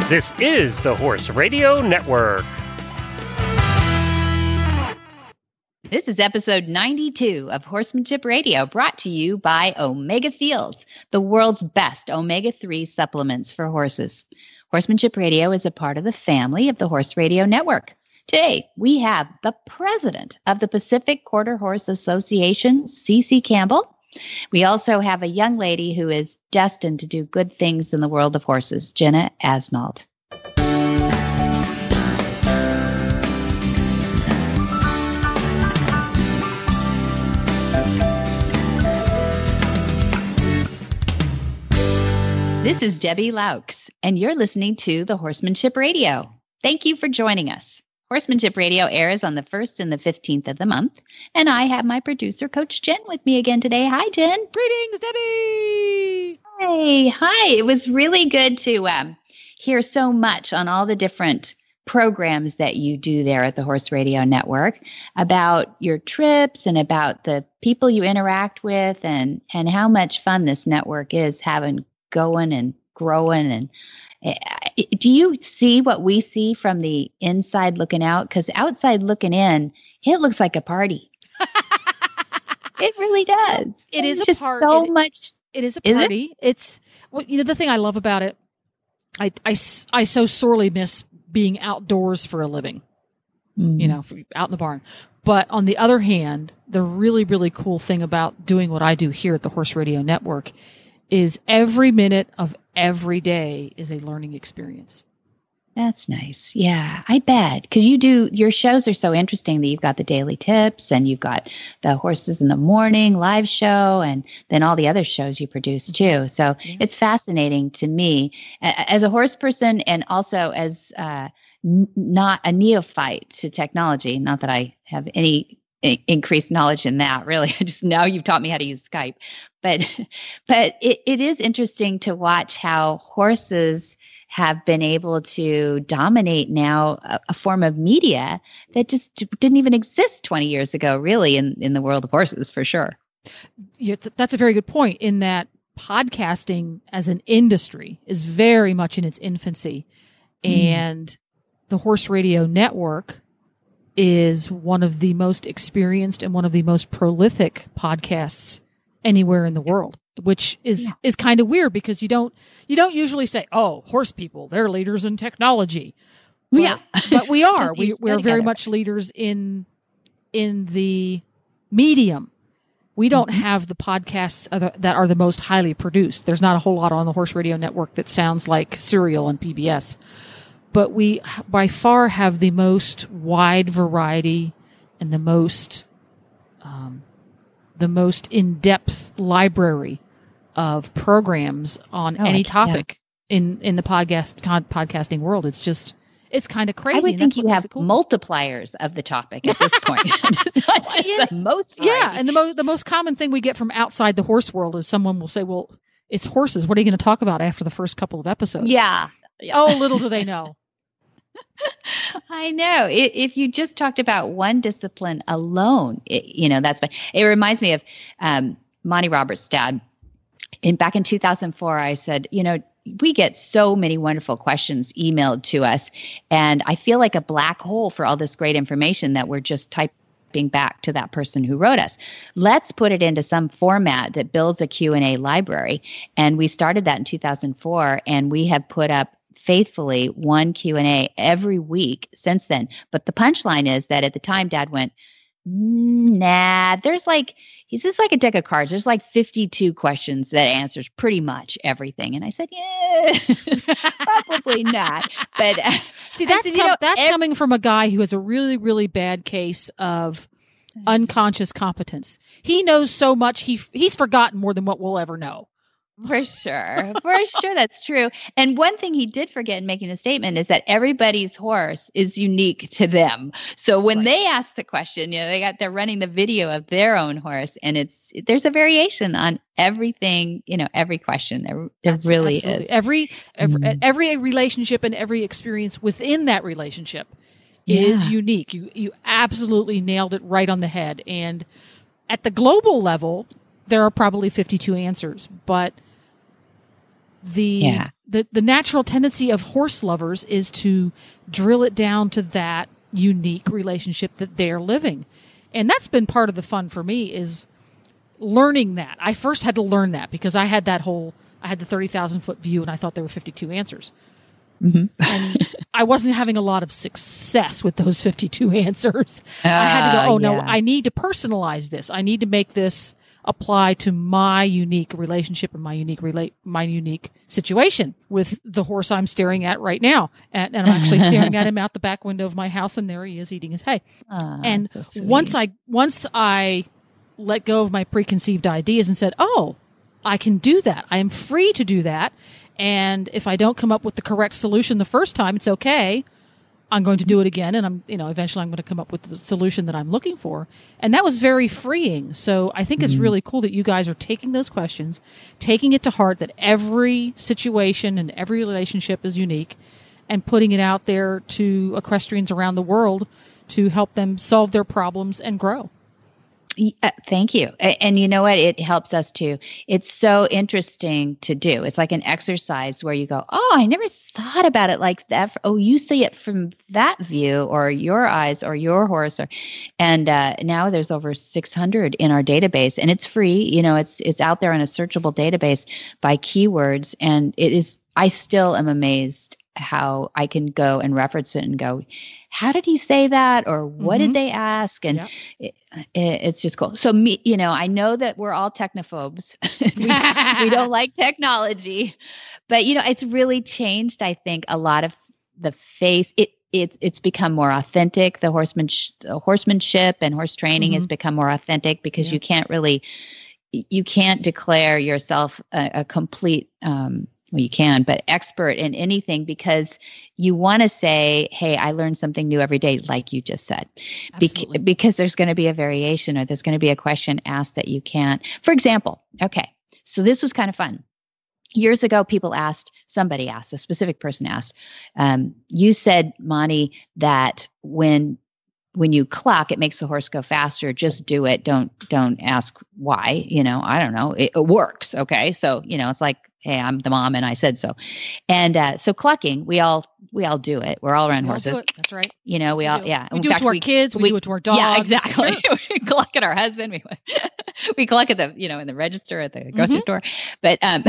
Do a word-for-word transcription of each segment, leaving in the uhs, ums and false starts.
This is the Horse Radio Network. This is episode ninety-two of Horsemanship Radio, brought to you by Omega Fields, the world's best omega three supplements for horses. Horsemanship Radio is a part of the family of the Horse Radio Network. Today, we have the president of the Pacific Quarter Horse Association, Cece Campbell. We also have a young lady who is destined to do good things in the world of horses, Jenna Asnault. This is Debbie Laux, and you're listening to the Horsemanship Radio. Thank you for joining us. Horsemanship Radio airs on the first and the fifteenth of the month, and I have my producer, Coach Jen, with me again today. Hi, Jen. Greetings, Debbie. Hey, hi. It was really good to um, hear so much on all the different programs that you do there at the Horse Radio Network about your trips and about the people you interact with and, and how much fun this network is having going and growing. And uh, do you see what we see from the inside looking out? Because outside looking in, it looks like a party. It really does. It is it's a just party. so it, much. It is a Is party. It? It's well, you know, the thing I love about it. I, I, I so sorely miss being outdoors for a living. Mm. You know, out in the barn. But on the other hand, the really, really cool thing about doing what I do here at the Horse Radio Network is every minute of every day is a learning experience. That's nice. Yeah, I bet. Because you do, your shows are so interesting that you've got the daily tips and you've got the Horses in the Morning live show and then all the other shows you produce too. So yeah. It's fascinating to me as a horse person and also as uh, n- not a neophyte to technology. Not that I have any increased knowledge in that, really. I just now you've taught me how to use Skype. But but it, it is interesting to watch how horses have been able to dominate now a, a form of media that just didn't even exist twenty years ago, really, in, in the world of horses, for sure. Yeah, that's a very good point in that podcasting as an industry is very much in its infancy. Mm. And the Horse Radio Network is one of the most experienced and one of the most prolific podcasts anywhere in the world, which is, yeah. is kind of weird because you don't, you don't usually say, oh, horse people, they're leaders in technology. But, yeah. but we are, we, we're very much leaders in, in the medium. We don't mm-hmm. have the podcasts that are the most highly produced. There's not a whole lot on the Horse Radio Network that sounds like Serial and P B S. But we, by far, have the most wide variety and the most, um, the in-depth in-depth library of programs on oh, any topic yeah. in, in the podcast con- podcasting world. It's just, it's kind of crazy. I would think you have cool. multipliers of the topic at this point. It's not just yeah. the most variety. Yeah, and the most the most common thing we get from outside the horse world is someone will say, "Well, it's horses. What are you going to talk about after the first couple of episodes?" Yeah. yeah. Oh, little do they know. I know. It, if you just talked about one discipline alone, it, you know, that's fine. It reminds me of um, Monty Roberts' dad. And back in two thousand four, I said, you know, we get so many wonderful questions emailed to us, and I feel like a black hole for all this great information that we're just typing back to that person who wrote us. Let's put it into some format that builds a Q and A library. And we started that in two thousand four, and we have put up faithfully one Q and A every week since then. But the punchline is that at the time, Dad went, nah, there's like, he's just like a deck of cards. There's like fifty-two questions that answers pretty much everything. And I said, yeah, probably not. But uh, see, that's, said, com- know, that's every- coming from a guy who has a really, really bad case of unconscious competence. He knows so much. He he's forgotten more than what we'll ever know. For sure. For sure. That's true. And one thing he did forget in making a statement is that everybody's horse is unique to them. So when right. they ask the question, you know, they got, they're running the video of their own horse, and it's, there's a variation on everything, you know, every question. There, there That's, really absolutely. is. Every, every, mm. every relationship and every experience within that relationship yeah. is unique. You, you absolutely nailed it right on the head. And at the global level, there are probably fifty-two answers, but the yeah. the, the natural tendency of horse lovers is to drill it down to that unique relationship that they're living. And that's been part of the fun for me, is learning that. I first had to learn that because I had that whole, I had the thirty thousand foot view and I thought there were fifty-two answers. Mm-hmm. And I wasn't having a lot of success with those fifty-two answers. Uh, I had to go, oh yeah. no, I need to personalize this. I need to make this apply to my unique relationship and my unique relate, my unique situation with the horse I'm staring at right now. And, and I'm actually staring at him out the back window of my house, and there he is eating his hay. Uh, and so once I, once I let go of my preconceived ideas and said, oh, I can do that. I am free to do that. And if I don't come up with the correct solution the first time, it's okay. I'm going to do it again. And I'm, you know, eventually I'm going to come up with the solution that I'm looking for. And that was very freeing. So I think mm-hmm. it's really cool that you guys are taking those questions, taking it to heart that every situation and every relationship is unique, and putting it out there to equestrians around the world to help them solve their problems and grow. Uh, thank you. And you know what? It helps us too. It's so interesting to do. It's like an exercise where you go, oh, I never thought about it like that. Oh, you see it from that view, or your eyes, or your horse. Or, and uh, now there's over six hundred in our database, and it's free. You know, it's it's out there in a searchable database by keywords. And it is, I still am amazed how I can go and reference it and go, how did he say that? Or what mm-hmm. did they ask? And yep. it, it, it's just cool. So me, you know, I know that we're all technophobes. we, we don't like technology, but you know, it's really changed, I think, a lot of the face. It, it's, it's become more authentic. The horseman, the horsemanship and horse training mm-hmm. has become more authentic because yeah. you can't really, you can't declare yourself a, a complete, um, well, you can, but expert in anything, because you want to say, hey, I learned something new every day, like you just said, Be- because there's going to be a variation, or there's going to be a question asked that you can't. For example, okay, so this was kind of fun. Years ago, people asked, somebody asked, a specific person asked, um, you said, Monty, that when when you cluck, it makes the horse go faster. Just do it. Don't don't ask why. You know, I don't know. It, it works. Okay, so you know, it's like, hey, I'm the mom and I said so. And uh, so clucking, we all we all do it. We're all around we horses. All That's right. You know, we, we all, do. yeah. We In do fact, it to our we, kids. We, we do it to our dogs. Yeah, exactly. Sure. We cluck at our husband. We we cluck at the, you know, in the register at the grocery mm-hmm. store. But um,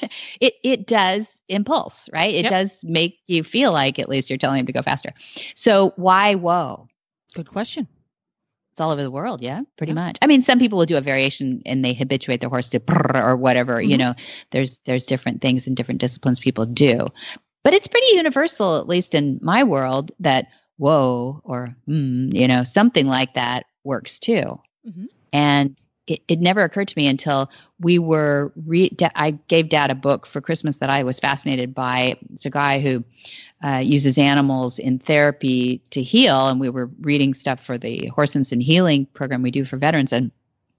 it it does impulse, right? It yep. does make you feel like at least you're telling him to go faster. So why whoa? Good question. It's all over the world. Yeah, pretty yeah. much. I mean, some people will do a variation and they habituate their horse to brrr or whatever, mm-hmm. you know, there's, there's different things in different disciplines people do, but it's pretty universal, at least in my world, that whoa, or, mm, you know, something like that works too. Mm-hmm. And it, it never occurred to me until we were, re- da- I gave Dad a book for Christmas that I was fascinated by. It's a guy who uh, uses animals in therapy to heal. And we were reading stuff for the Horse Instant Healing program we do for veterans. And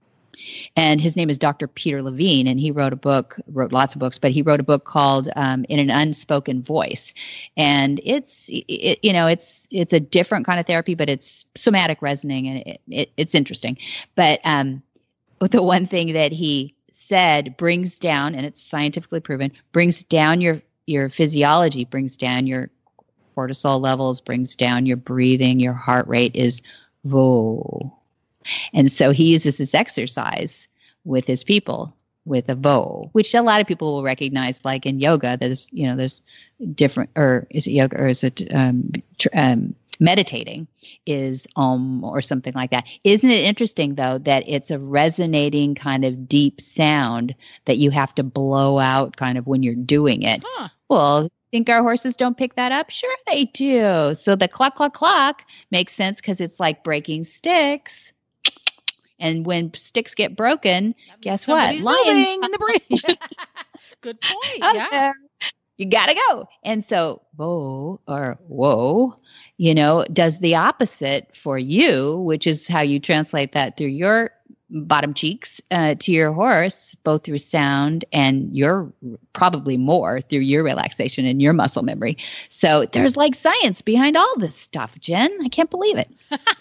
and his name is Doctor Peter Levine. And he wrote a book, wrote lots of books, but he wrote a book called um, In an Unspoken Voice. And it's, it, you know, it's it's a different kind of therapy, but it's somatic resonating, and it, it, it's interesting. But um But the one thing that he said brings down, and it's scientifically proven, brings down your, your physiology, brings down your cortisol levels, brings down your breathing, your heart rate, is vo. And so he uses this exercise with his people with a vo, which a lot of people will recognize, like in yoga, there's, you know, there's different, or is it yoga, or is it um, tr- um meditating is um or something like that. Isn't it interesting though that it's a resonating kind of deep sound that you have to blow out kind of when you're doing it? Huh. Well, think our horses don't pick that up? Sure they do. So the cluck cluck cluck makes sense because it's like breaking sticks. And when sticks get broken, guess what? Lions in the breeze. Good point. Yeah. There. You gotta go. And so, whoa, or whoa, you know, does the opposite for you, which is how you translate that through your bottom cheeks uh, to your horse, both through sound and your, probably more through your relaxation and your muscle memory. So there's like science behind all this stuff, Jen. I can't believe it.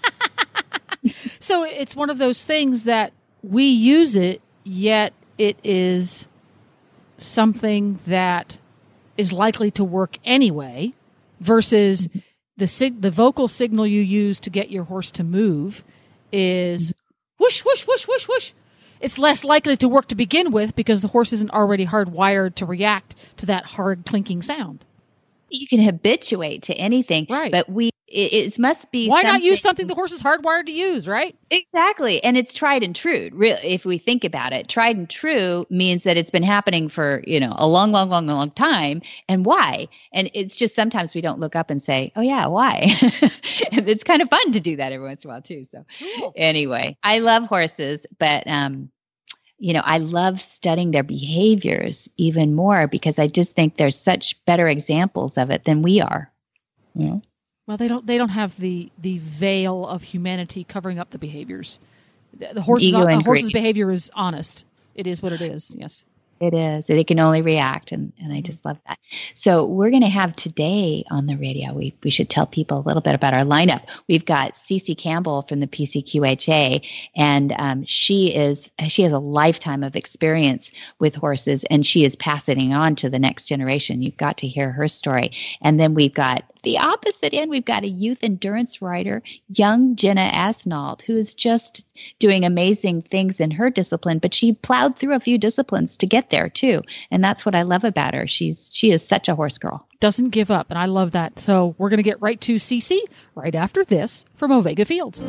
So it's one of those things that we use it, yet it is something that is likely to work anyway versus the sig- the vocal signal you use to get your horse to move is whoosh, whoosh, whoosh, whoosh, whoosh. It's less likely to work to begin with because the horse isn't already hardwired to react to that hard clinking sound. You can habituate to anything, right? But we it, it must be why not use something the horse is hardwired to use, right? Exactly, and it's tried and true. Really, if we think about it, tried and true means that it's been happening for you know a long, long, long, long time. And why? And it's just sometimes we don't look up and say, "Oh yeah, why?" It's kind of fun to do that every once in a while too. So, cool. Anyway, I love horses, but um. You know, I love studying their behaviors even more because I just think there's such better examples of it than we are. You know? Well, they don't. They don't have the the veil of humanity covering up the behaviors. The, the horse's the horse's behavior is honest. It is what it is. Yes. It is. They can only react, and, and I just love that. So we're going to have today on the radio, we we should tell people a little bit about our lineup. We've got Cece Campbell from the P C Q H A, and um, she is she has a lifetime of experience with horses, and she is passing it on to the next generation. You've got to hear her story. And then we've got the opposite end. We've got a youth endurance rider, young Jenna Asnault, who is just doing amazing things in her discipline, but she plowed through a few disciplines to get there too. And that's what I love about her. She's she is such a horse girl. Doesn't give up. And I love that. So we're going to get right to Cece right after this from Omega Fields.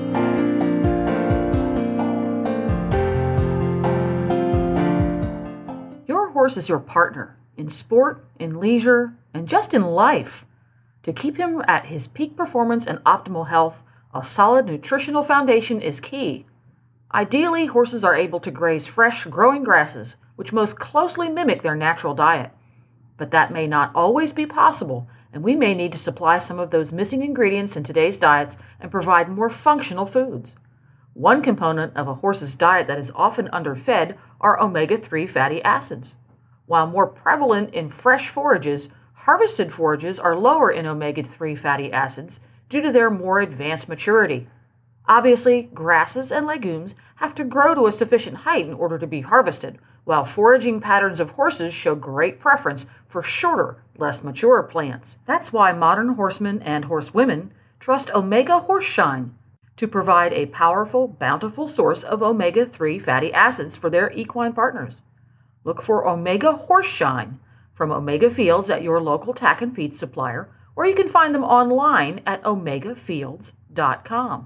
Your horse is your partner in sport, in leisure, and just in life. To keep him at his peak performance and optimal health, a solid nutritional foundation is key. Ideally, horses are able to graze fresh, growing grasses, which most closely mimic their natural diet. But that may not always be possible, and we may need to supply some of those missing ingredients in today's diets and provide more functional foods. One component of a horse's diet that is often underfed are omega three fatty acids. While more prevalent in fresh forages, harvested forages are lower in omega three fatty acids due to their more advanced maturity. Obviously, grasses and legumes have to grow to a sufficient height in order to be harvested, while foraging patterns of horses show great preference for shorter, less mature plants. That's why modern horsemen and horsewomen trust Omega Horseshine to provide a powerful, bountiful source of omega three fatty acids for their equine partners. Look for Omega Horseshine from Omega Fields at your local tack and feed supplier, or you can find them online at omega fields dot com.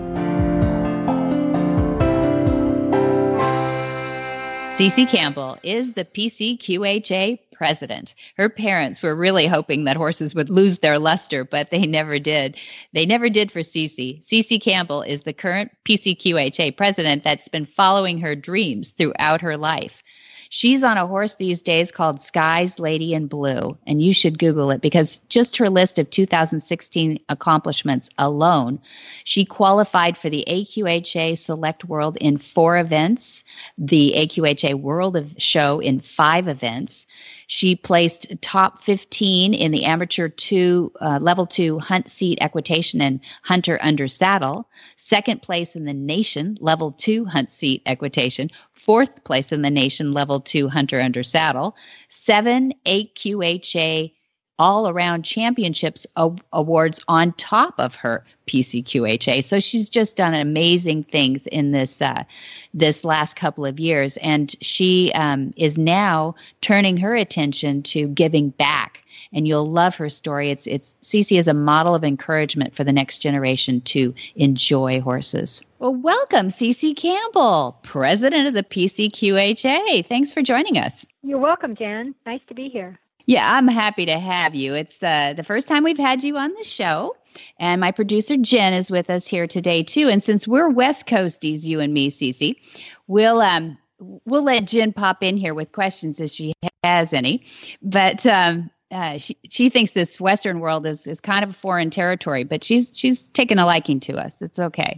Cece Campbell is the P C Q H A president. Her parents were really hoping that horses would lose their luster, but they never did. They never did for Cece. Cece Campbell is the current P C Q H A president that's been following her dreams throughout her life. She's on a horse these days called Sky's Lady in Blue, and you should Google it because just her list of two thousand sixteen accomplishments alone, she qualified for the A Q H A Select World in four events, the A Q H A World of Show in five events. She placed top fifteen in the amateur two, uh, level two hunt seat equitation and hunter under saddle, second place in the nation level two hunt seat equitation, fourth place in the nation level two hunter under saddle, seven A Q H A all-around championships a- awards on top of her P C Q H A. So she's just done amazing things in this uh, this last couple of years, and she um, is now turning her attention to giving back. And you'll love her story. It's it's Cece is a model of encouragement for the next generation to enjoy horses. Well, welcome, Cece Campbell, president of the P C Q H A. Thanks for joining us. You're welcome, Jan. Nice to be here. Yeah, I'm happy to have you. It's uh, the first time we've had you on the show, and my producer Jen is with us here today too. And since we're West Coasties, you and me, Cece, we'll um we'll let Jen pop in here with questions if she has any. But um, uh, she she thinks this Western world is is kind of a foreign territory, but she's she's taken a liking to us. It's okay.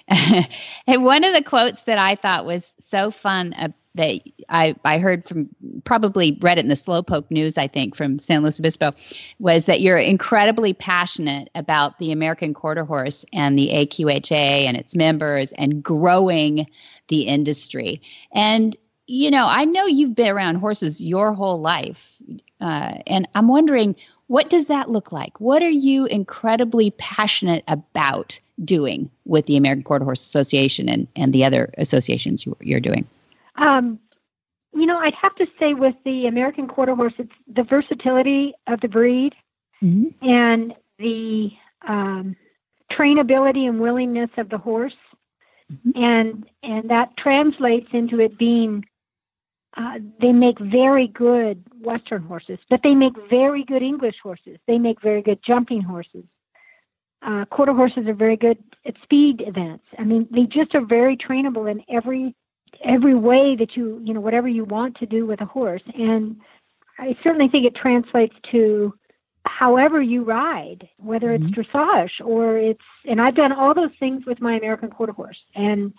And one of the quotes that I thought was so fun uh, that I, I heard from, probably read it in the Slowpoke News, I think, from San Luis Obispo, was that you're incredibly passionate about the American Quarter Horse and the A Q H A and its members and growing the industry. And, you know, I know you've been around horses your whole life. Uh, and I'm wondering, what does that look like? What are you incredibly passionate about doing with the American Quarter Horse Association and, and the other associations you, you're doing? Um, you know, I'd have to say with the American Quarter Horse, it's the versatility of the breed mm-hmm. and the um, trainability and willingness of the horse. Mm-hmm. And and that translates into it being, uh, they make very good Western horses, but they make very good English horses. They make very good jumping horses. Uh, quarter horses are very good at speed events. I mean, they just are very trainable in every every way that you, you know, whatever you want to do with a horse. And I certainly think it translates to however you ride, whether it's mm-hmm. dressage or it's, and I've done all those things with my American Quarter Horse. And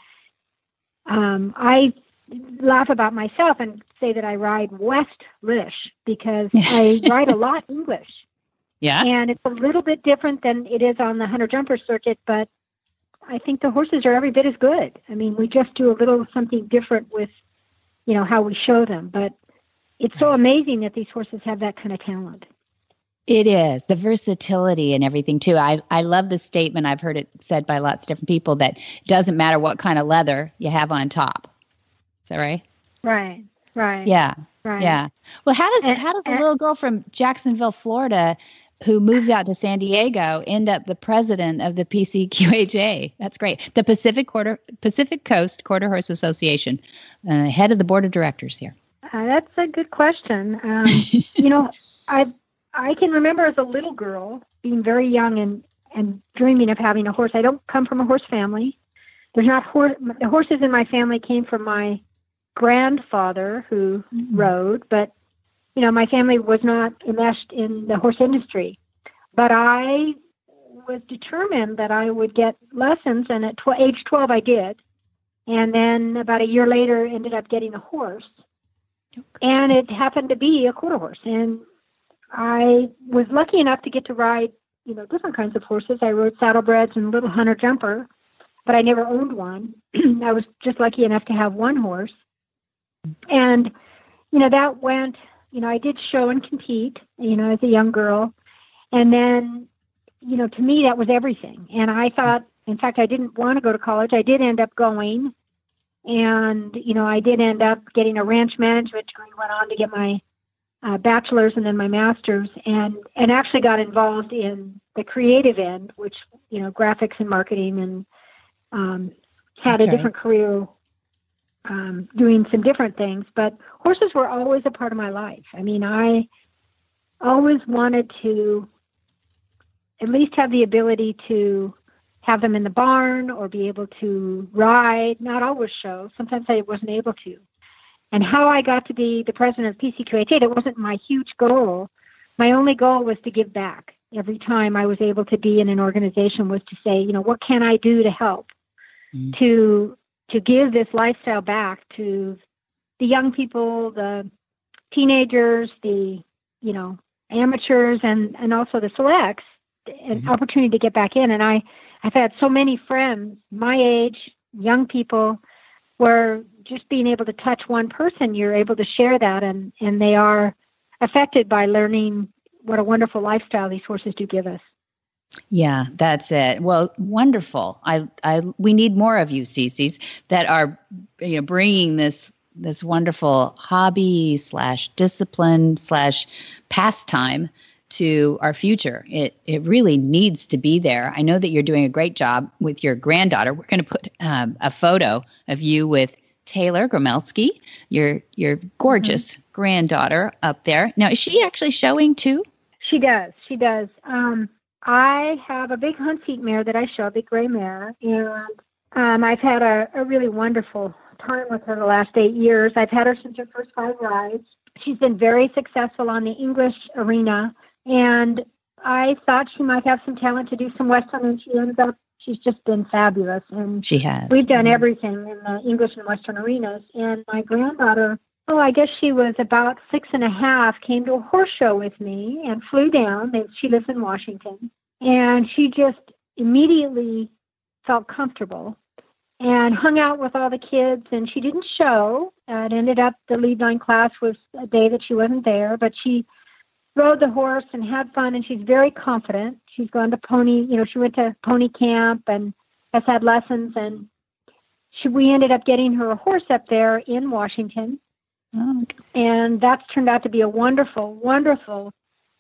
um, I laugh about myself and say that I ride West-lish because I ride a lot English. Yeah. And it's a little bit different than it is on the hunter jumper circuit, but I think the horses are every bit as good. I mean, we just do a little something different with, you know, how we show them. But it's so amazing that these horses have that kind of talent. It is the versatility and everything too. I, I love the statement. I've heard it said by lots of different people that it doesn't matter what kind of leather you have on top. Is that right? Right. Right. Yeah. Right. Yeah. Well, how does and, how does a and, little girl from Jacksonville, Florida, who moves out to San Diego, end up the president of the P C Q H A? That's great. The Pacific Quarter Pacific Coast Quarter Horse Association, uh, head of the board of directors here. Uh, that's a good question. Um, you know, I I can remember as a little girl being very young and, and dreaming of having a horse. I don't come from a horse family. There's not horse. The horses in my family came from my grandfather who mm-hmm. rode, but you know, my family was not enmeshed in the horse industry. But I was determined that I would get lessons, and at tw- age twelve, I did. And then about a year later, ended up getting a horse, okay. and it happened to be a quarter horse. And I was lucky enough to get to ride, you know, different kinds of horses. I rode saddlebreds and little hunter jumper, but I never owned one. I was just lucky enough to have one horse. And, you know, that went, you know, I did show and compete, you know, as a young girl. And then, you know, to me, that was everything. And I thought, in fact, I didn't want to go to college. I did end up going. And, you know, I did end up getting a ranch management degree, went on to get my uh, bachelor's and then my master's, and, and actually got involved in the creative end, which, you know, graphics and marketing, and um, had That's a different right. career um, doing some different things. But horses were always a part of my life. I mean, I always wanted to at least have the ability to have them in the barn or be able to ride, not always show. Sometimes I wasn't able to. And how I got to be the president of P C Q H A, it wasn't my huge goal. My only goal was to give back. Every time I was able to be in an organization was to say, you know, what can I do to help, mm-hmm. to to give this lifestyle back to the young people, the teenagers, the, you know, amateurs, and, and also the selects, an mm-hmm. opportunity to get back in. And I, I've had so many friends my age, young people, where just being able to touch one person, you're able to share that, and, and they are affected by learning what a wonderful lifestyle these horses do give us. Yeah, that's it. Well, wonderful. I, I, we need more of you, Cece's, that are, you know, bringing this this wonderful hobby slash discipline slash pastime to our future. It it really needs to be there. I know that you're doing a great job with your granddaughter. We're going to put um, a photo of you with Taylor Gromelsky, your your gorgeous mm-hmm. granddaughter, up there. Now, is she actually showing too? She does. She does. Um, I have a big hunt seat mare that I show, a big gray mare, and um, I've had a, a really wonderful time with her the last eight years. I've had her since her first five rides. She's been very successful on the English arena, and I thought she might have some talent to do some Western, and she ends up, she's just been fabulous. And she has. We've done everything in the English and Western arenas. And my granddaughter, oh, I guess she was about six and a half, came to a horse show with me and flew down. She lives in Washington. And she just immediately felt comfortable and hung out with all the kids. And she didn't show. Uh, it ended up the lead line class was a day that she wasn't there, but she rode the horse and had fun, and she's very confident. She's gone to pony, you know, she went to pony camp and has had lessons, and she, we ended up getting her a horse up there in Washington. Oh, okay. And that's turned out to be a wonderful, wonderful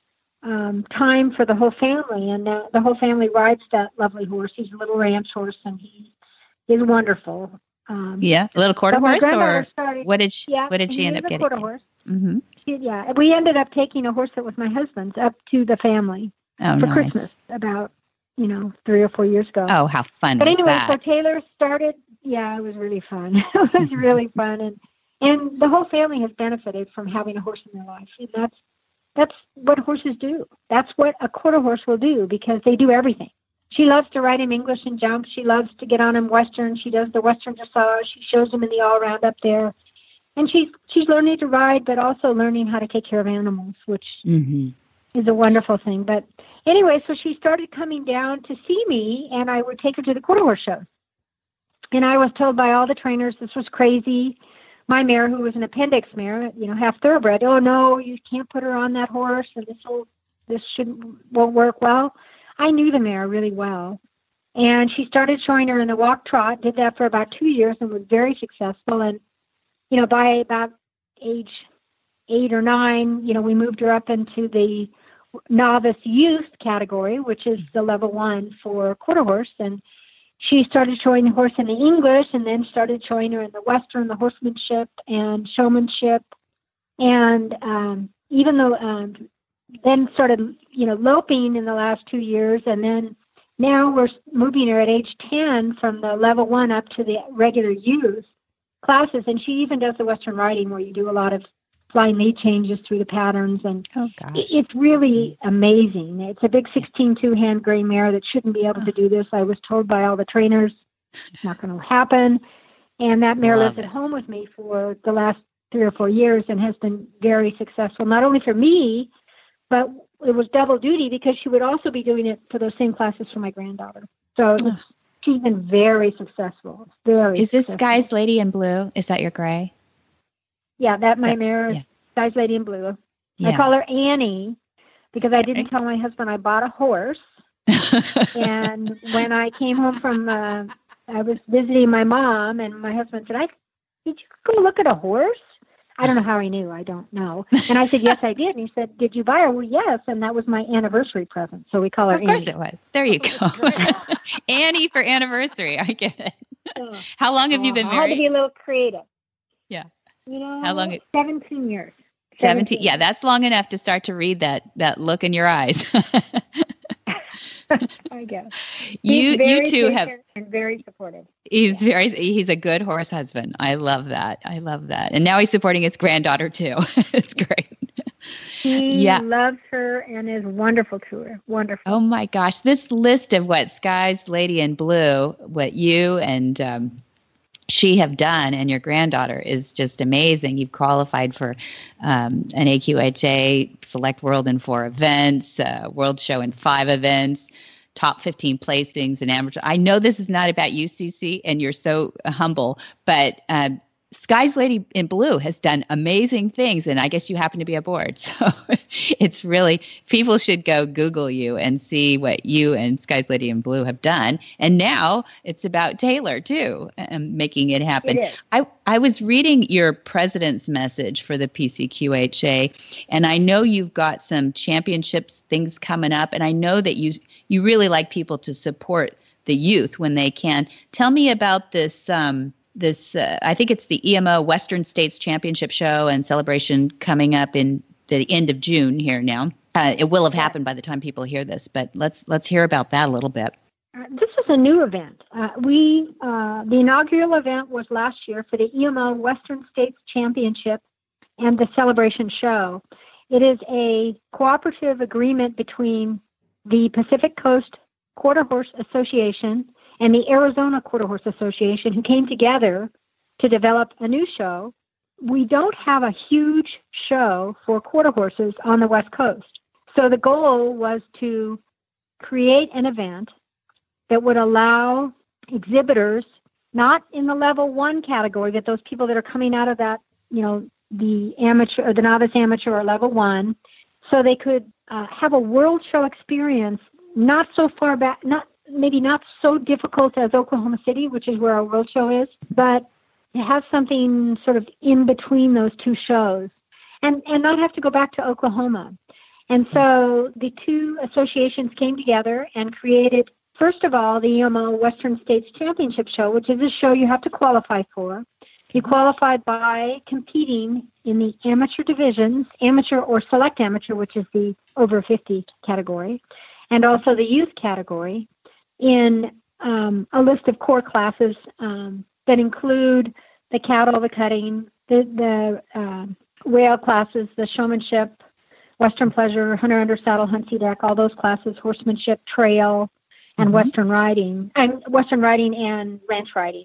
um, time for the whole family. And uh, the whole family rides that lovely horse. He's a little ranch horse, and he is wonderful. Um, yeah, a little quarter horse, or started, what did she? Yeah, what did she end up getting? Quarter horse. Mm-hmm. She, yeah, we ended up taking a horse that was my husband's up to the family oh, for nice. Christmas about you know three or four years ago. Oh, how fun! But was anyway, that? so Taylor started. Yeah, it was really fun. It was really fun, and and the whole family has benefited from having a horse in their life, and that's that's what horses do. That's what a quarter horse will do, because they do everything. She loves to ride him English and jump. She loves to get on him Western. She does the Western dressage. She shows him in the all-round up there. And she's she's learning to ride, but also learning how to take care of animals, which mm-hmm. is a wonderful thing. But anyway, so she started coming down to see me, and I would take her to the quarter horse show. And I was told by all the trainers this was crazy. My mare, who was an appendix mare, you know, half thoroughbred, oh, no, you can't put her on that horse, and this will, this shouldn't, won't work well. I knew the mare really well, and she started showing her in the walk trot, did that for about two years and was very successful. And, you know, by about age eight or nine, you know, we moved her up into the novice youth category, which is the level one for quarter horse. And she started showing the horse in the English, and then started showing her in the Western, the horsemanship and showmanship. And um, even though, um, then started, you know, loping in the last two years. And then now we're moving her at age ten from the level one up to the regular youth classes. And she even does the Western riding, where you do a lot of flying lead changes through the patterns. And oh, gosh. It's really amazing. It's a big sixteen two hand gray mare that shouldn't be able to do this. I was told by all the trainers it's not going to happen. And that mare Love lives it. at home with me for the last three or four years and has been very successful, not only for me, but it was double duty, because she would also be doing it for those same classes for my granddaughter. So Oh. she's been very successful. Very Is this successful. Sky's Lady in Blue? Is that your gray? Yeah, that my that- mare, yeah. Sky's Lady in Blue. Yeah. I call her Annie because I didn't tell my husband I bought a horse. And when I came home from, uh, I was visiting my mom, and my husband said, "I did you go look at a horse?" I don't know how he knew. I don't know. And I said, "Yes, I did." And he said, "Did you buy her?" Well, yes. And that was my anniversary present. So we call her Of course Annie. it was. There you go. Annie for anniversary. I get it. Oh. How long have you been I had to married? be a little creative. Yeah. You know, How long it- seventeen years. seventeen. Yeah, that's long enough to start to read that that look in your eyes. I guess. you He's very you two have patient and very supportive. he's very he's a good horse husband. I love that. I love that. And now he's supporting his granddaughter too. It's great. He Yeah. loves her and is wonderful to her. Wonderful. Oh my gosh, this list of what Sky's Lady in Blue, what you and um, she have done, and your granddaughter is just amazing. You've qualified for um, an A Q H A Select World in four events, uh, World Show in five events, top fifteen placings in amateur. I know this is not about you, Cece, and you're so humble, but uh, Sky's Lady in Blue has done amazing things, and I guess you happen to be aboard. So it's really, people should go Google you and see what you and Sky's Lady in Blue have done. And now it's about Taylor, too, um, making it happen. It is. I, I was reading your president's message for the P C Q H A, and I know you've got some championships, things coming up, and I know that you you really like people to support the youth when they can. Tell me about this um This, uh, I think it's the E M O Western States Championship Show and celebration coming up in the end of June here now. Uh, it will have happened by the time people hear this, but let's let's hear about that a little bit. Uh, this is a new event. Uh, we uh, the inaugural event was last year for the E M O Western States Championship and the celebration show. It is a cooperative agreement between the Pacific Coast Quarter Horse Association and the Arizona Quarter Horse Association, who came together to develop a new show. We don't have a huge show for quarter horses on the West Coast. So the goal was to create an event that would allow exhibitors, not in the level one category, but those people that are coming out of that, you know, the amateur or the novice amateur or level one, so they could uh, have a world show experience, not so far back, not maybe not so difficult as Oklahoma City, which is where our world show is, but to have something sort of in between those two shows, and, and not have to go back to Oklahoma. And so the two associations came together and created, first of all, the E M O Western States Championship Show, which is a show you have to qualify for. You qualify by competing in the amateur divisions, amateur or select amateur, which is the over fifty category, and also the youth category, in um, a list of core classes um, that include the cattle, the cutting, the, the uh, whale classes, the showmanship, Western pleasure, hunter under saddle, hunt sea deck, all those classes, horsemanship, trail, and mm-hmm. Western riding, and Western riding and ranch riding.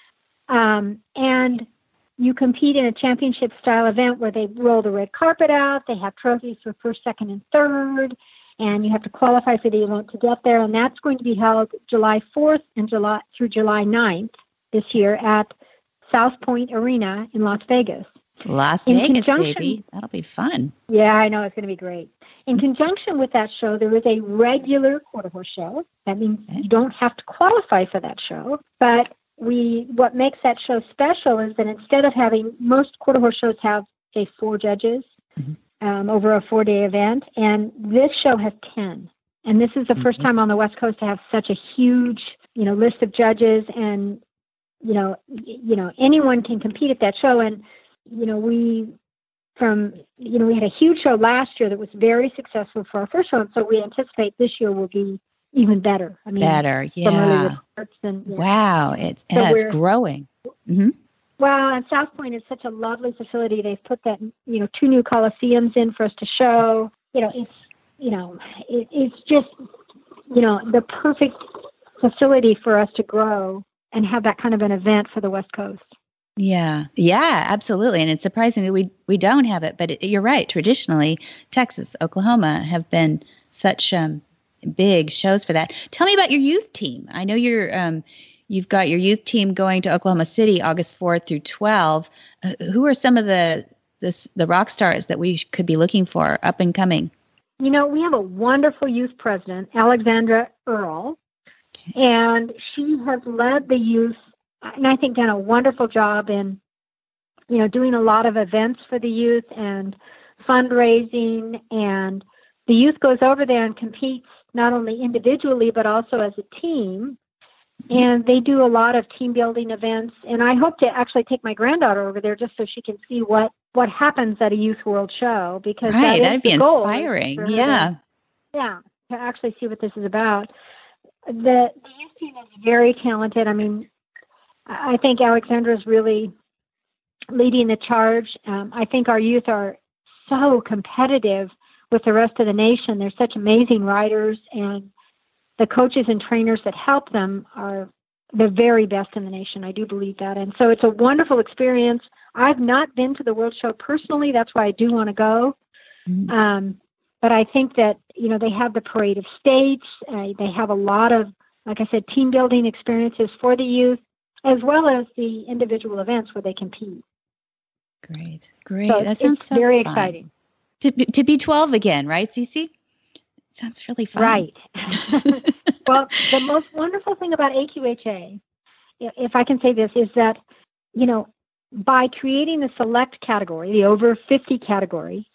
Um, and you compete in a championship style event where they roll the red carpet out. They have trophies for first, second, and third, and you have to qualify for the event to get there. And that's going to be held July fourth and July through July ninth this year at South Point Arena in Las Vegas. Las in Vegas, baby. That'll be fun. Yeah, I know. It's going to be great. In conjunction with that show, there is a regular quarter horse show. That means okay. you don't have to qualify for that show, but We what makes that show special is that instead of having, most quarter horse shows have, say, four judges mm-hmm. um, over a four-day event, and this show has ten. And this is the mm-hmm. first time on the West Coast to have such a huge, you know, list of judges, and you know, you know, anyone can compete at that show. And you know, we from you know we had a huge show last year that was very successful for our first show, and so we anticipate this year will be even better. I mean, better, yeah. And, yeah. Wow, it's so yeah, it's growing. Mm-hmm. Well, and South Point is such a lovely facility. They've put that, you know, two new coliseums in for us to show. You know, it's you know, it, it's just you know the perfect facility for us to grow and have that kind of an event for the West Coast. Yeah, yeah, absolutely. And it's surprising that we we don't have it, but it, you're right. Traditionally, Texas, Oklahoma have been such um. big shows for that. Tell me about your youth team. I know you're um, you've got your youth team going to Oklahoma City August fourth through twelfth. Uh, who are some of the, the the rock stars that we could be looking for up and coming? You know, we have a wonderful youth president, Alexandra Earl, okay. and she has led the youth, and I think done a wonderful job in, you know, doing a lot of events for the youth and fundraising, and the youth goes over there and competes not only individually, but also as a team. And they do a lot of team building events. And I hope to actually take my granddaughter over there just so she can see what, what happens at a Youth World Show. Because right, that that'd be inspiring. Yeah. To, yeah. To actually see what this is about. The, the youth team is very talented. I mean, I think Alexandra is really leading the charge. Um, I think our youth are so competitive with the rest of the nation. They're such amazing riders, and the coaches and trainers that help them are the very best in the nation. I do believe that. And so it's a wonderful experience. I've not been to the World Show personally. That's why I do want to go. Mm-hmm. Um, but I think that, you know, they have the Parade of States. Uh, they have a lot of, like I said, team building experiences for the youth, as well as the individual events where they compete. Great. Great. So that sounds it's so very fun. exciting. To, to be twelve again, right, Cece? Sounds really fun. Right. Well, the most wonderful thing about A Q H A, if I can say this, is that, you know, by creating the select category, the over fifty category,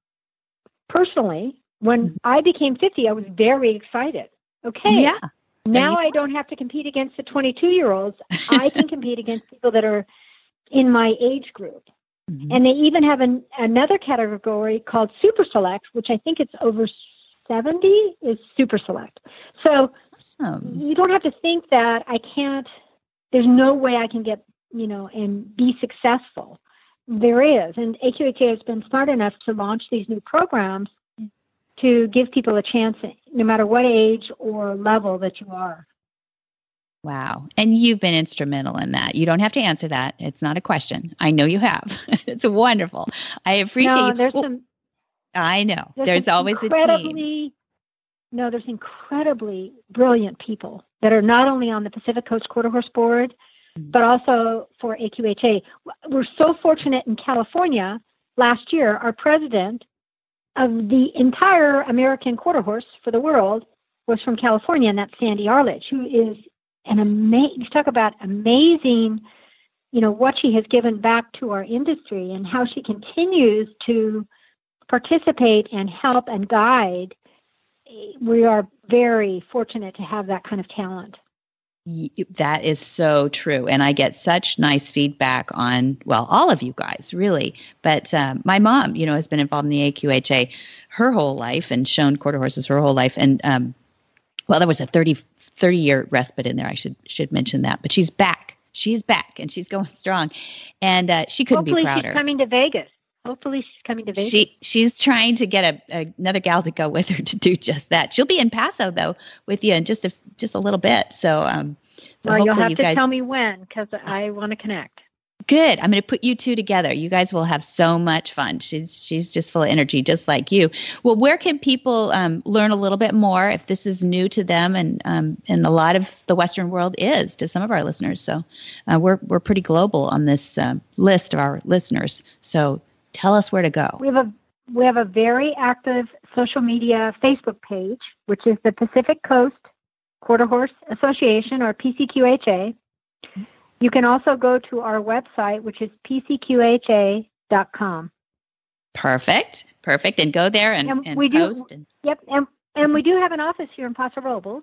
personally, when mm-hmm. I became fifty, I was very excited. Okay. Yeah. Now I don't have to compete against the twenty-two-year-olds. I can compete against people that are in my age group. Mm-hmm. And they even have an, another category called Super Select, which I think it's over seventy is Super Select. So awesome. You don't have to think that I can't, there's no way I can get, you know, and be successful. There is. And A Q H A has been smart enough to launch these new programs to give people a chance, no matter what age or level that you are. Wow. And you've been instrumental in that. You don't have to answer that. It's not a question. I know you have. It's wonderful. I appreciate no, you. There's well, some, I know. There's, there's always a team. No, there's incredibly brilliant people that are not only on the Pacific Coast Quarter Horse Board, mm-hmm. but also for A Q H A. We're so fortunate in California. Last year, our president of the entire American quarter horse for the world was from California, and that's Sandy Arledge, who is an amazing, talk about amazing, you know, what she has given back to our industry and how she continues to participate and help and guide. We are very fortunate to have that kind of talent. That is so true. And I get such nice feedback on, well, all of you guys, really. But um, my mom, you know, has been involved in the A Q H A her whole life and shown quarter horses her whole life. And, um, well, there was a thirty, thirty year respite in there. I should should mention that. But she's back. She's back and she's going strong. And uh, she couldn't Hopefully be prouder. She's coming to Vegas. Hopefully she's coming to Vegas. She she's trying to get a, a another gal to go with her to do just that. She'll be in Paso though with you in just a just a little bit. So um, so well, you'll have you to guys... tell me when because I want to connect. Good. I'm going to put you two together. You guys will have so much fun. She's she's just full of energy, just like you. Well, where can people um, learn a little bit more if this is new to them, and um, and a lot of the Western world is to some of our listeners. So uh, we're we're pretty global on this uh, list of our listeners. So tell us where to go. We have a we have a very active social media Facebook page, which is the Pacific Coast Quarter Horse Association, or P C Q H A. You can also go to our website, which is p c q h a dot com. Perfect. Perfect. And go there and, and, and we post. Do, and... Yep. And, and we do have an office here in Paso Robles.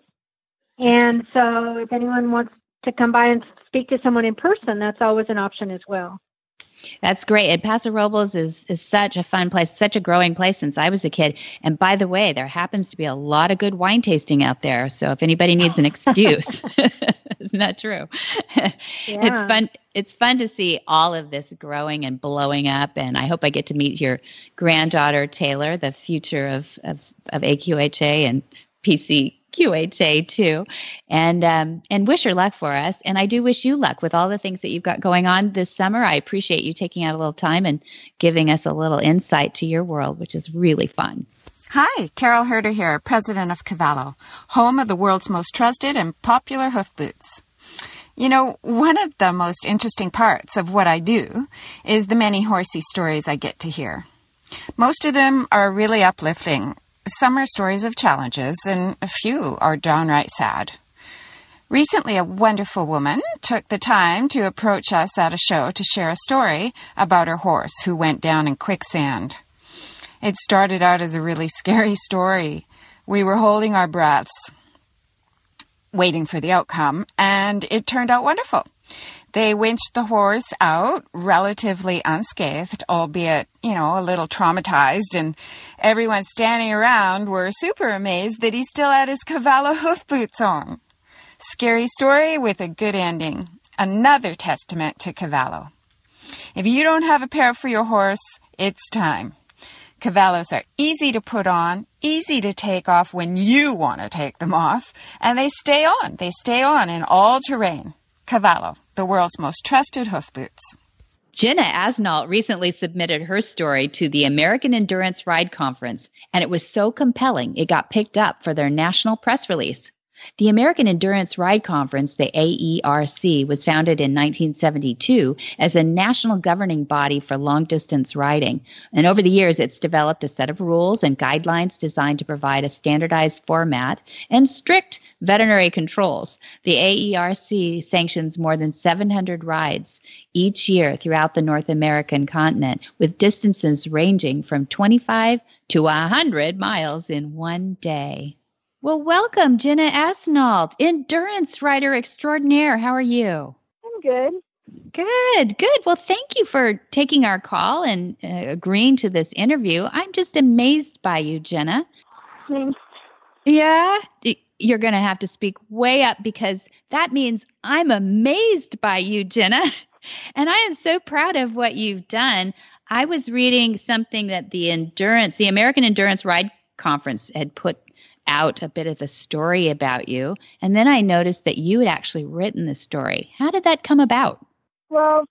And so if anyone wants to come by and speak to someone in person, that's always an option as well. That's great. And Paso Robles is, is such a fun place, such a growing place since I was a kid. And by the way, there happens to be a lot of good wine tasting out there. So if anybody needs an excuse, isn't that true? Yeah. It's fun. It's fun to see all of this growing and blowing up. And I hope I get to meet your granddaughter, Taylor, the future of, of, of A Q H A and P C Q H A too, and um, and wish her luck for us. And I do wish you luck with all the things that you've got going on this summer. I appreciate you taking out a little time and giving us a little insight to your world, which is really fun. Hi, Carol Herder here, president of Cavallo, home of the world's most trusted and popular hoof boots. You know, one of the most interesting parts of what I do is the many horsey stories I get to hear. Most of them are really uplifting. Some are stories of challenges, and a few are downright sad. Recently, a wonderful woman took the time to approach us at a show to share a story about her horse who went down in quicksand. It started out as a really scary story. We were holding our breaths, waiting for the outcome, and it turned out wonderful. They winched the horse out relatively unscathed, albeit, you know, a little traumatized, and everyone standing around were super amazed that he still had his Cavallo hoof boots on. Scary story with a good ending. Another testament to Cavallo. If you don't have a pair for your horse, it's time. Cavallos are easy to put on, easy to take off when you want to take them off, and they stay on. They stay on in all terrain. Cavallo, the world's most trusted hoof boots. Jenna Asnault recently submitted her story to the American Endurance Ride Conference, and it was so compelling it got picked up for their national press release. The American Endurance Ride Conference, the A E R C, was founded in nineteen seventy-two as a national governing body for long-distance riding. And over the years, it's developed a set of rules and guidelines designed to provide a standardized format and strict veterinary controls. The A E R C sanctions more than seven hundred rides each year throughout the North American continent, with distances ranging from twenty-five to one hundred miles in one day. Well, welcome, Jenna Asnault, endurance rider extraordinaire. How are you? I'm good. Good, good. Well, thank you for taking our call and uh, agreeing to this interview. I'm just amazed by you, Jenna. Thanks. Yeah, you're going to have to speak way up because that means I'm amazed by you, Jenna. And I am so proud of what you've done. I was reading something that the endurance, the American Endurance Ride Conference had put out a bit of a story about you. And then I noticed that you had actually written the story. How did that come about? Well,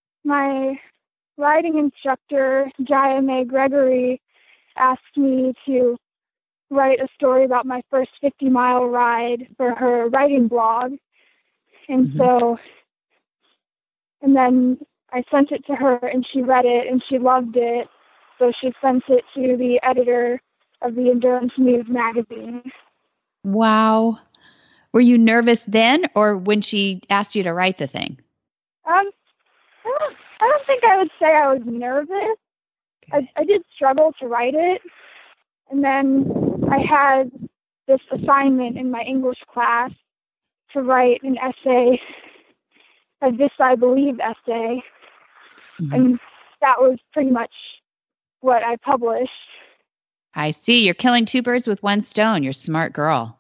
my riding instructor, Jaya May Gregory, asked me to write a story about my first fifty mile ride for her writing blog. And mm-hmm. so, and then I sent it to her and she read it and she loved it. So she sent it to the editor of the Endurance News magazine. Wow. Were you nervous then or when she asked you to write the thing? Um, I don't, I don't think I would say I was nervous. I, I did struggle to write it. And then I had this assignment in my English class to write an essay, a This I Believe essay. Mm-hmm. And that was pretty much what I published. I see. You're killing two birds with one stone. You're a smart girl.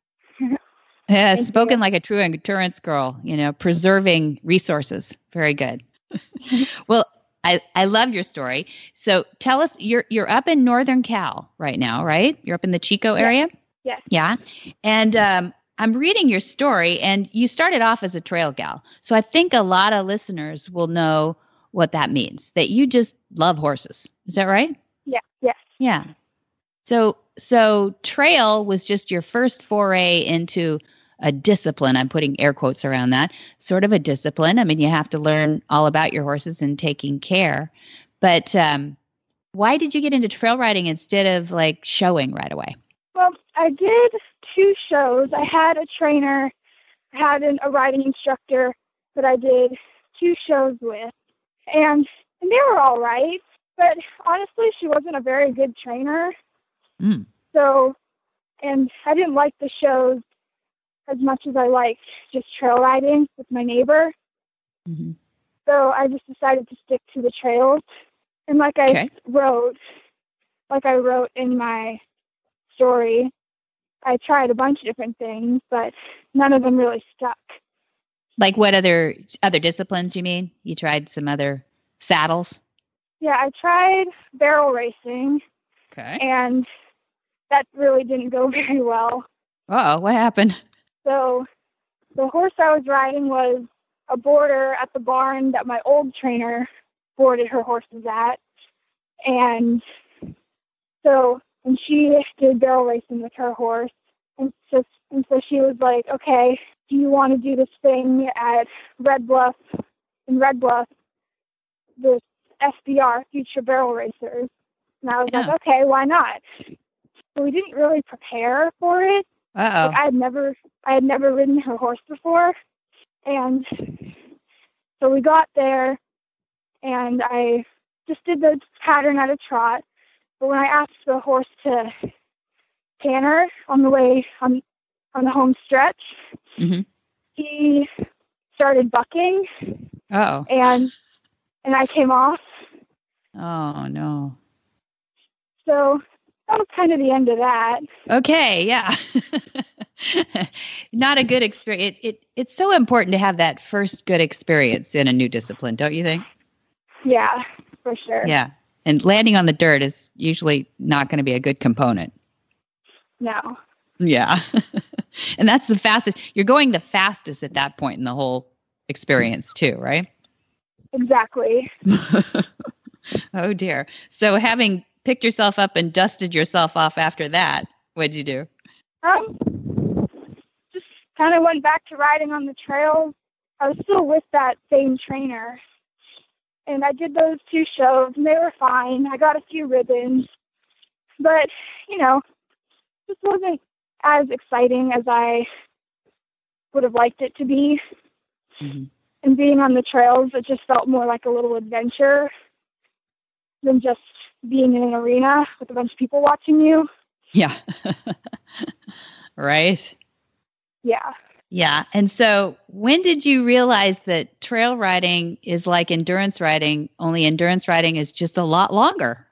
Yeah, spoken you. Like a true endurance girl, you know, preserving resources. Very good. Well, I, I love your story. So tell us, you're you're up in Northern Cal right now, right? You're up in the Chico area? Yes. Yeah. And um, I'm reading your story, and you started off as a trail gal. So I think a lot of listeners will know what that means, that you just love horses. Is that right? Yeah. Yes. Yeah. So so trail was just your first foray into a discipline. I'm putting air quotes around that, sort of a discipline. I mean, you have to learn all about your horses and taking care. But um, why did you get into trail riding instead of like showing right away? Well, I did two shows. I had a trainer, I had an, a riding instructor that I did two shows with. And, and they were all right. But honestly, she wasn't a very good trainer. Mm. So, and I didn't like the shows as much as I liked just trail riding with my neighbor. Mm-hmm. So I just decided to stick to the trails. And like I okay. wrote, like I wrote in my story, I tried a bunch of different things, but none of them really stuck. Like what other other disciplines you mean? You tried some other saddles? Yeah, I tried barrel racing. Okay. And that really didn't go very well. Uh-oh, what happened? So the horse I was riding was a boarder at the barn that my old trainer boarded her horses at. And so, and she did barrel racing with her horse. And so, and so she was like, okay, do you want to do this thing at Red Bluff, in Red Bluff, this F B R, Future Barrel Racers? And I was yeah. like, okay, why not? So we didn't really prepare for it. Uh-oh. Like I had never, I had never ridden her horse before. And so we got there and I just did the pattern at a trot. But when I asked the horse to canter on the way, on, on the home stretch, mm-hmm. he started bucking. Uh-oh. And, and I came off. Oh, no. So that was kind of the end of that. Okay, yeah. Not a good experience. It, it It's so important to have that first good experience in a new discipline, don't you think? Yeah, for sure. Yeah. And landing on the dirt is usually not going to be a good component. No. Yeah. And that's the fastest. You're going the fastest at that point in the whole experience too, right? Exactly. Oh, dear. So having picked yourself up and dusted yourself off after that, what'd you do? Um, just kind of went back to riding on the trails. I was still with that same trainer. And I did those two shows, and they were fine. I got a few ribbons. But, you know, this wasn't as exciting as I would have liked it to be. Mm-hmm. And being on the trails, it just felt more like a little adventure than just being in an arena with a bunch of people watching you. Yeah. Right? Yeah. Yeah. And so when did you realize that trail riding is like endurance riding, only endurance riding is just a lot longer?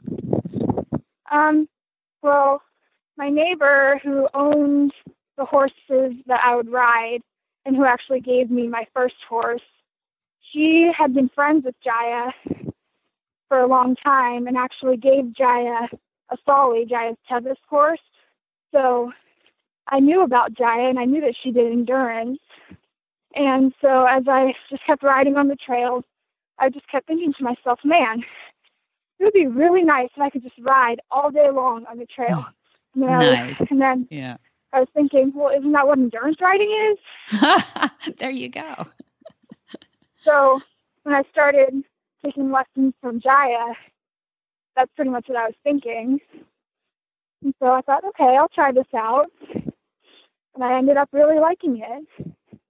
Um, well, my neighbor who owned the horses that I would ride and who actually gave me my first horse, she had been friends with Jaya for a long time and actually gave Jaya a Solly, Jaya's Tevis horse. So I knew about Jaya and I knew that she did endurance. And so as I just kept riding on the trails, I just kept thinking to myself, man, it would be really nice if I could just ride all day long on the trail. And then, nice. I was, and then yeah. I was thinking, well, isn't that what endurance riding is? There you go. So when I started taking lessons from Jaya, that's pretty much what I was thinking. And so I thought, okay, I'll try this out. And I ended up really liking it.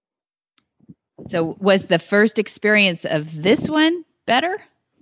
So was the first experience of this one better?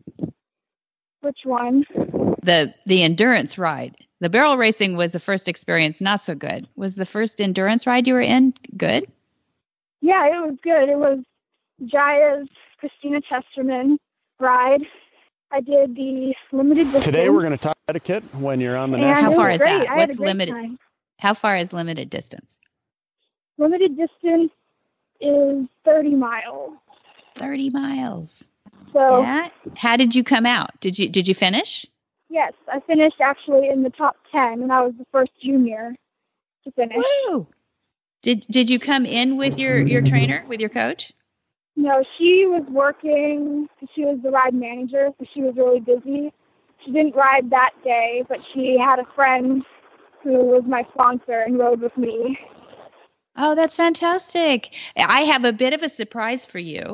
Which one? The the endurance ride. The barrel racing was the first experience, not so good. Was the first endurance ride you were in good? Yeah, it was good. It was Jaya's Christina Chesterman ride. I did the limited distance. Today we're going to talk etiquette when you're on the And national. How far is great. that? I had What's a great limited? time. How far is limited distance? Limited distance is thirty miles. thirty miles. So Yeah. How did you come out? Did you did you finish? yes, I finished actually in the top ten, and I was the first junior to finish. Woo! Did did you come in with your, your trainer, with your coach? No, she was working. She was the ride manager, so she was really busy. She didn't ride that day, but she had a friend who was my sponsor and rode with me. Oh, that's fantastic. I have a bit of a surprise for you.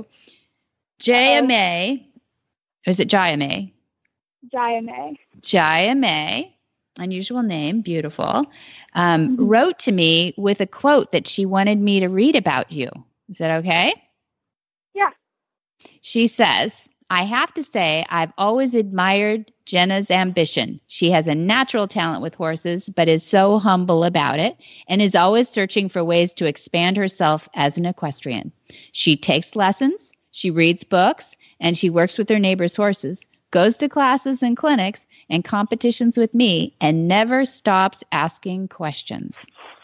Jaya May, is it Jaya May? Jaya May. Jaya May, unusual name, beautiful, um, Mm-hmm. wrote to me with a quote that she wanted me to read about you. Is that okay? Yeah. She says, I have to say I've always admired Jenna's ambition. She has a natural talent with horses, but is so humble about it and is always searching for ways to expand herself as an equestrian. She takes lessons, she reads books, and she works with her neighbors' horses, goes to classes and clinics and competitions with me, and never stops asking questions.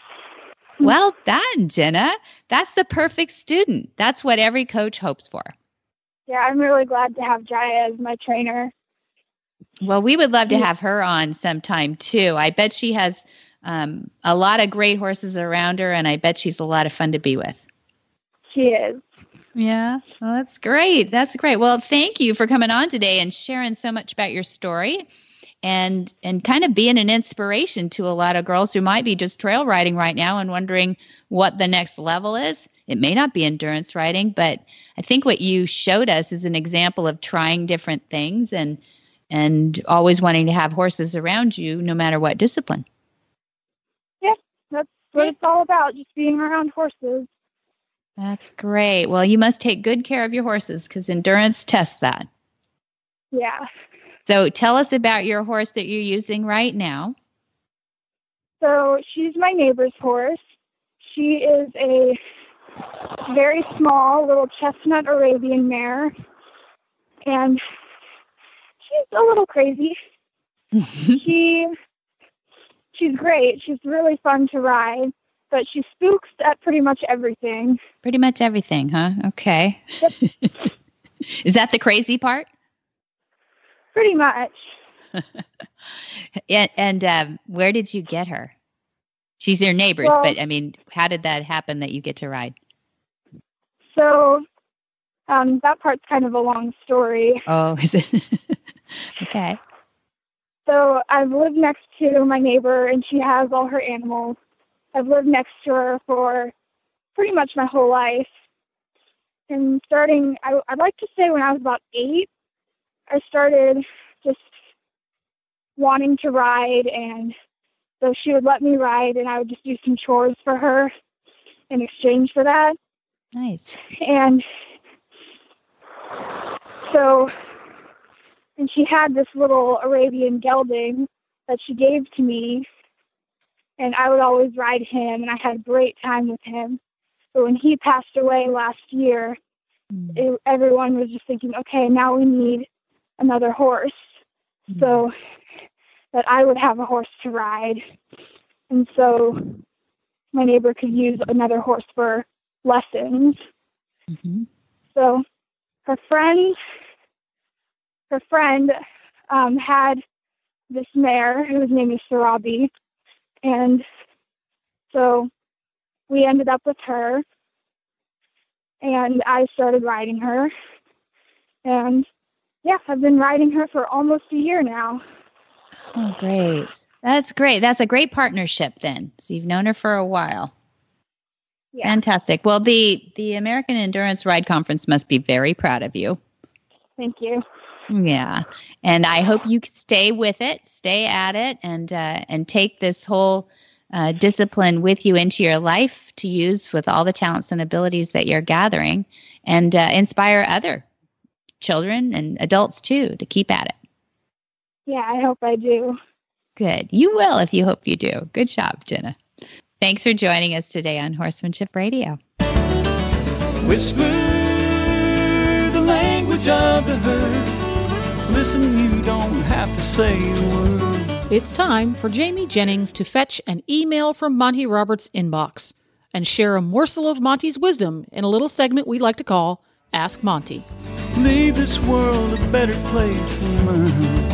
Well done, Jenna. That's the perfect student. That's what every coach hopes for. Yeah, I'm really glad to have Jaya as my trainer. Well, we would love to have her on sometime too. I bet she has um, a lot of great horses around her, and I bet she's a lot of fun to be with. She is. Yeah, well, that's great. That's great. Well, thank you for coming on today and sharing so much about your story and and kind of being an inspiration to a lot of girls who might be just trail riding right now and wondering what the next level is. It may not be endurance riding, but I think what you showed us is an example of trying different things and and always wanting to have horses around you no matter what discipline. Yeah, that's what it's all about, just being around horses. That's great. Well, you must take good care of your horses because endurance tests that. Yeah. So tell us about your horse that you're using right now. So she's my neighbor's horse. She is a very small little chestnut Arabian mare. And she's a little crazy. she She's great. She's really fun to ride. But she spooks at pretty much everything. Pretty much everything, huh? Okay. Yep. Is that the crazy part? Pretty much. and and um, where did you get her? She's your neighbor's, Well, but I mean, how did that happen that you get to ride? So um, that part's kind of a long story. Oh, is it? Okay. So I've lived next to my neighbor, and she has all her animals. I've lived next to her for pretty much my whole life. And starting, I, I'd like to say when I was about eight, I started just wanting to ride. And so she would let me ride, and I would just do some chores for her in exchange for that. Nice. And so, and she had this little Arabian gelding that she gave to me. And I would always ride him, and I had a great time with him. But when he passed away last year, mm. it, everyone was just thinking, okay, now we need another horse. Mm. So that I would have a horse to ride. And so my neighbor could use another horse for lessons. Mm-hmm. So her friend, her friend um, had this mare whose name is Sarabi. And so we ended up with her, and I started riding her. And, yeah, I've been riding her for almost a year now. Oh, great. That's great. That's a great partnership then. So you've known her for a while. Yeah. Fantastic. Well, the, the American Endurance Ride Conference must be very proud of you. Thank you. Yeah. And I hope you stay with it, stay at it, and uh, and take this whole uh, discipline with you into your life to use with all the talents and abilities that you're gathering, and uh, inspire other children and adults too to keep at it. Yeah, I hope I do. Good. You will if you hope you do. Good job, Jenna. Thanks for joining us today on Horsemanship Radio. Whisper the language of the herd. Listen, you don't have to say a word. It's time for Jamie Jennings to fetch an email from Monty Roberts' inbox and share a morsel of Monty's wisdom in a little segment we like to call Ask Monty. Leave this world a better place than mine.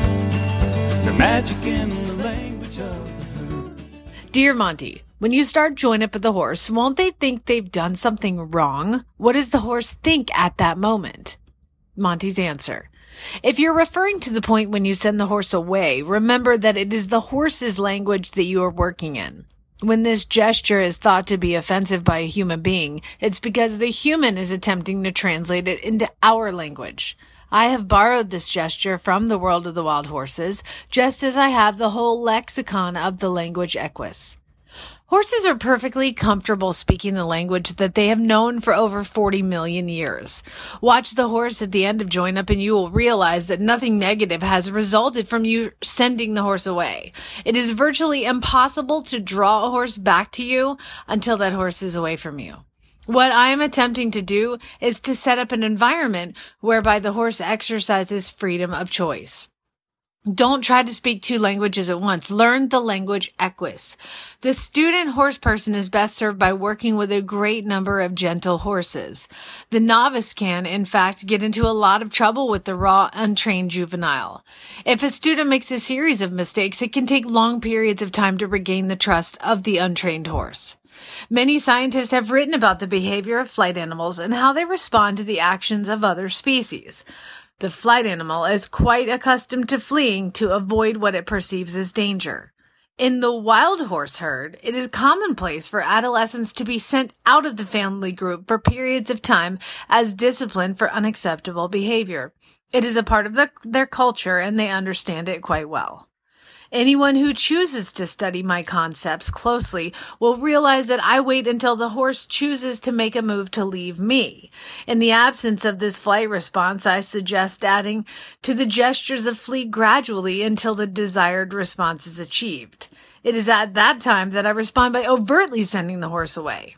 The magic in the language of the herd. Dear Monty, when you start join up with the horse, won't they think they've done something wrong? What does the horse think at that moment? Monty's answer. If you're referring to the point when you send the horse away, remember that it is the horse's language that you are working in. When this gesture is thought to be offensive by a human being, it's because the human is attempting to translate it into our language. I have borrowed this gesture from the world of the wild horses, just as I have the whole lexicon of the language Equus. Horses are perfectly comfortable speaking the language that they have known for over forty million years. Watch the horse at the end of join up and you will realize that nothing negative has resulted from you sending the horse away. It is virtually impossible to draw a horse back to you until that horse is away from you. What I am attempting to do is to set up an environment whereby the horse exercises freedom of choice. Don't try to speak two languages at once. Learn the language Equus. The student horse person is best served by working with a great number of gentle horses. The novice can, in fact, get into a lot of trouble with the raw, untrained juvenile. If a student makes a series of mistakes, it can take long periods of time to regain the trust of the untrained horse. Many scientists have written about the behavior of flight animals and how they respond to the actions of other species. The flight animal is quite accustomed to fleeing to avoid what it perceives as danger. In the wild horse herd, it is commonplace for adolescents to be sent out of the family group for periods of time as discipline for unacceptable behavior. It is a part of the, their culture, and they understand it quite well. Anyone who chooses to study my concepts closely will realize that I wait until the horse chooses to make a move to leave me. In the absence of this flight response, I suggest adding to the gestures of flee gradually until the desired response is achieved. It is at that time that I respond by overtly sending the horse away.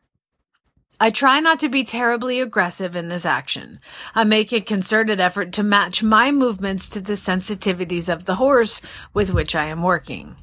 I try not to be terribly aggressive in this action. I make a concerted effort to match my movements to the sensitivities of the horse with which I am working.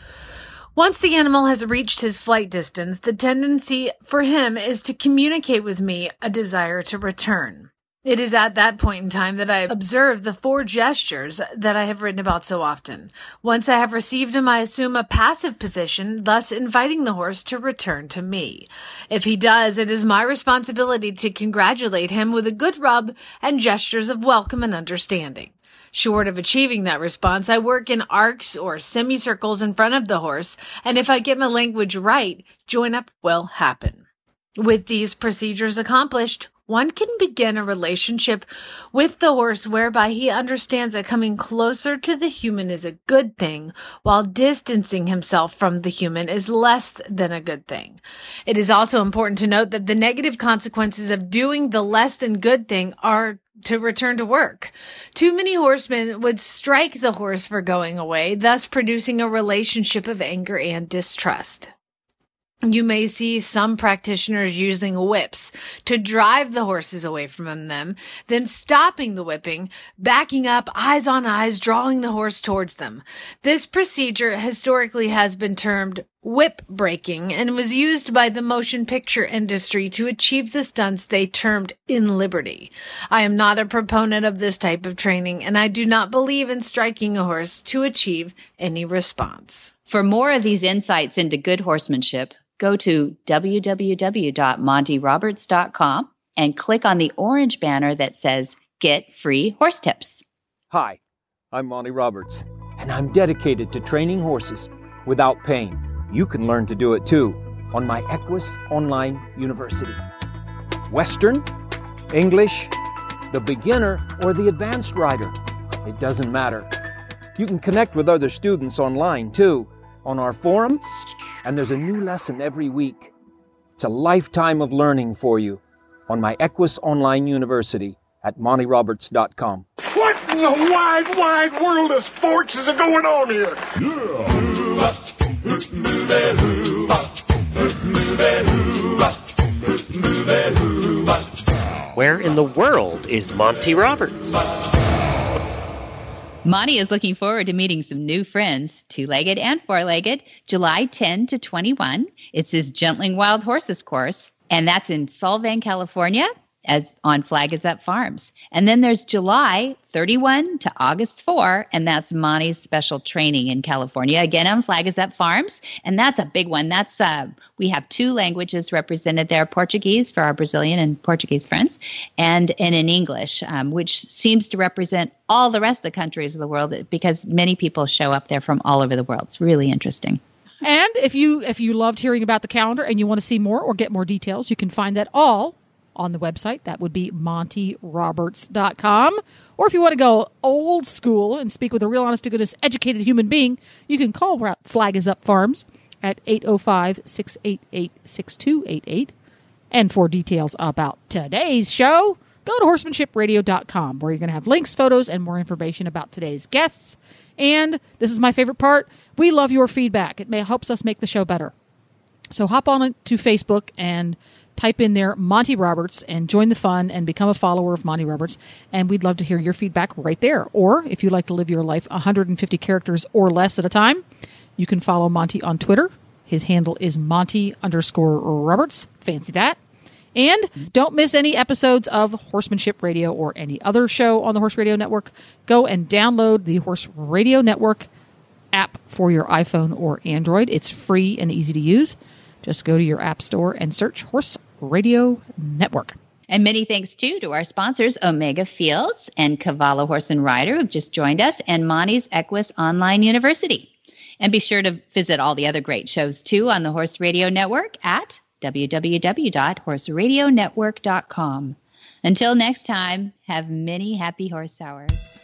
Once the animal has reached his flight distance, the tendency for him is to communicate with me a desire to return. It is at that point in time that I observe the four gestures that I have written about so often. Once I have received him, I assume a passive position, thus inviting the horse to return to me. If he does, it is my responsibility to congratulate him with a good rub and gestures of welcome and understanding. Short of achieving that response, I work in arcs or semicircles in front of the horse, and if I get my language right, join up will happen. With these procedures accomplished, one can begin a relationship with the horse whereby he understands that coming closer to the human is a good thing, while distancing himself from the human is less than a good thing. It is also important to note that the negative consequences of doing the less than good thing are to return to work. Too many horsemen would strike the horse for going away, thus producing a relationship of anger and distrust. You may see some practitioners using whips to drive the horses away from them, then stopping the whipping, backing up, eyes on eyes, drawing the horse towards them. This procedure historically has been termed whip breaking and was used by the motion picture industry to achieve the stunts they termed in liberty. I am not a proponent of this type of training, and I do not believe in striking a horse to achieve any response. For more of these insights into good horsemanship, go to w w w dot monty roberts dot com and click on the orange banner that says Get Free Horse Tips. Hi, I'm Monty Roberts, and I'm dedicated to training horses without pain. You can learn to do it too on my Equus Online University. Western, English, the beginner, or the advanced rider. It doesn't matter. You can connect with other students online too, on our forum, and there's a new lesson every week. It's a lifetime of learning for you on my Equus Online University at Monty Roberts dot com. What in the wide, wide world of sports is going on here? Where in the world is Monty Roberts? Monty is looking forward to meeting some new friends, two-legged and four-legged, July tenth to twenty-one. It's his Gentling Wild Horses course, and that's in Solvang, California, as on Flag Is Up Farms. And then there's July thirty-first to August fourth, and that's Monty's special training in California, again on Flag Is Up Farms. And that's a big one. That's uh, we have two languages represented there, Portuguese for our Brazilian and Portuguese friends, and, and in English, um, which seems to represent all the rest of the countries of the world because many people show up there from all over the world. It's really interesting. And if you if you loved hearing about the calendar and you want to see more or get more details, you can find that all on the website. That would be Monty Roberts dot com. Or if you want to go old school and speak with a real honest-to-goodness educated human being, you can call Flag Is Up Farms at eight oh five, six eight eight, six two eight eight. And for details about today's show, go to horsemanship radio dot com, where you're going to have links, photos, and more information about today's guests. And this is my favorite part. We love your feedback. It may helps us make the show better. So hop on to Facebook and type in there Monty Roberts and join the fun and become a follower of Monty Roberts. And we'd love to hear your feedback right there. Or if you like to live your life one hundred fifty characters or less at a time, you can follow Monty on Twitter. His handle is Monty underscore Roberts. Fancy that. And don't miss any episodes of Horsemanship Radio or any other show on the Horse Radio Network. Go and download the Horse Radio Network app for your iPhone or Android. It's free and easy to use. Just go to your app store and search Horse Radio Network. And many thanks, too, to our sponsors, Omega Fields and Cavallo Horse and Rider, who've just joined us, and Monty's Equus Online University. And be sure to visit all the other great shows, too, on the Horse Radio Network at w w w dot horse radio network dot com. Until next time, have many happy horse hours.